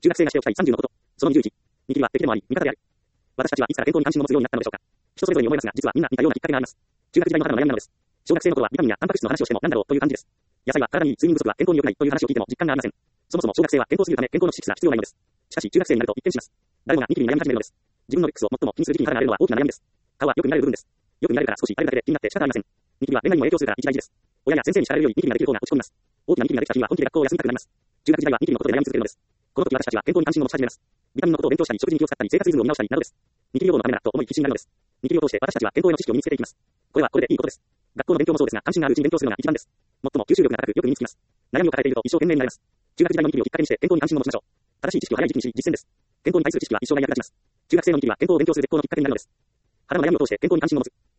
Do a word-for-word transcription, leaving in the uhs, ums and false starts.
中学生がしておきたいさんじゅうのこと。そのにじゅういち。見切りは敵でもあり、味方である。私たちはいつから健康に関心を持つようになったのでしょうか。人それぞれに思いますが、実はみんな似たようなきっかけがあります。中学時代のただの悩みなのです。小学生の頃はビタミンやタンパク質の話をしても何だろうという感じです。野菜は体にいい、睡眠不足は健康に良くないという話を聞いても実感がありません。そもそも小学生は健康すぎるため健康の知識が必要ないのです。しかし中学生になると一変します。誰もがニキビに悩み始めるのです。自分のレックスを最も気にする時期に肌が荒れるのは大きな悩みです。顔はよく見られる部分です。よく見られるから少し荒れるだけで気になって仕方ありません。ニキビは恋愛にも影響するから一大事です。親や先生に叱られるよりニキビができる方が落ち込みます。大きなニキビができた日には本気で学校を休みたくなります。中学時代はニキビのことで悩み続けるのです。この時私たちは健康に関心を持ち始めます。ビタミンのことを勉強したり、食事に気を使ったり、生活リズムを見直したりなどです。ニキビ予防のためだと思い必死になるのです。ニキビを通して私たちは健康への知識を身につけていきます。これはこれでいいことです。学校の勉強もそうですが、関心があるうちに勉強するのが一番です。最も吸収力が高くよく身につきます。悩みを抱えていると一生懸命になります。中学時代のニキビをきっかけにして健康に関心を持ちましょう。正しい知識を早い時期にし、実践です。健康に対する知識は一生涯役立ちます。中学生のニキビは健康を勉強する絶好のきっかけになるのです。肌の悩みを通して健康に関心を持つ。